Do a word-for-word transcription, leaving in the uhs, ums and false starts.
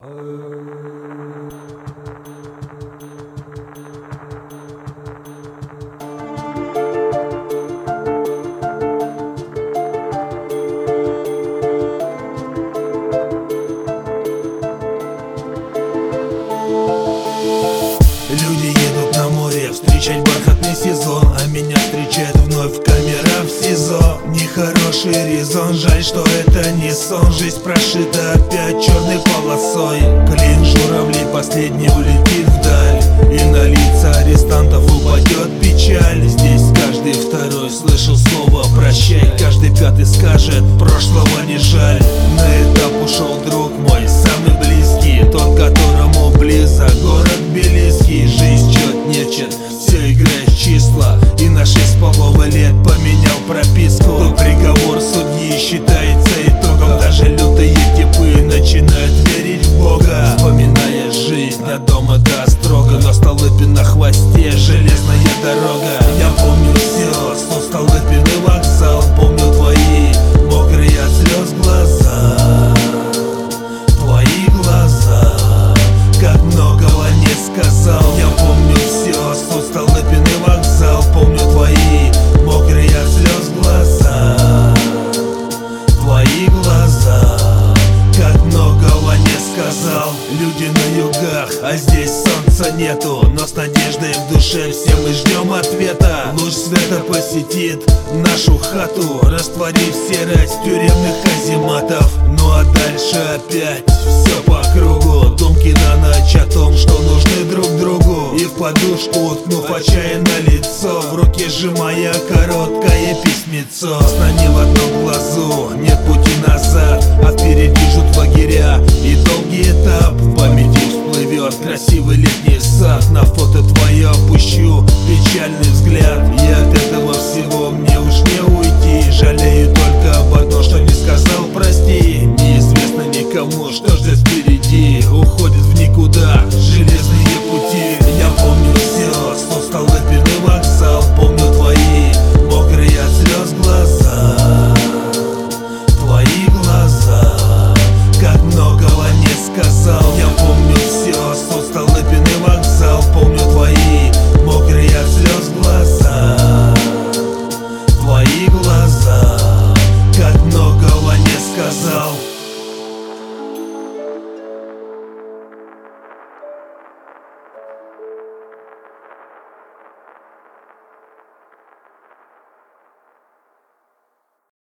Люди едут на море встречать бархатный сезон, а меня встречает вновь камера в СИЗО. Нехороший резон, жаль, что это не сон. Жизнь прошита опять черной полосой. Клин журавлей последний улетит вдаль, и на лица арестантов упадет печаль. Здесь каждый второй слышал слово «прощай», каждый пятый скажет «прошлого не жаль». На этап ушел друг мой, самый близкий, тот, которому близок город Тбилиси. Жизнь чет нечет, все играет в числа, и на шесть половых лет поменял прописку. Тот приговор судьи считается итогом, даже лютые типы начинают верить в Бога. Вспоминая жизнь, до дома до строго, но Столыпин на хвосте, железная дорога. Я помню все, снова Столыпин и вокзал, помню твои мокрые от слез глаза. Твои глаза, как многого не сказал. Я помню все, суд Столыпин и вокзал, помню твои мокрые от слез глаза. Твои глаза, как многого не сказал. Люди на югах, а здесь солнца нету, но с надеждой в душе все мы ждем ответа. Луч света посетит нашу хату, растворив серость тюремных казематов. Ну а дальше опять все по кругу, думки на ночь о том, что нужны друг другу. И в подушку уткнув отчаянно лицо, в руке сжимая короткое письмецо. Сна не в одном глазу, нет пути назад, а впереди ждут лагеря и долгий этап. В памяти всплывет красивый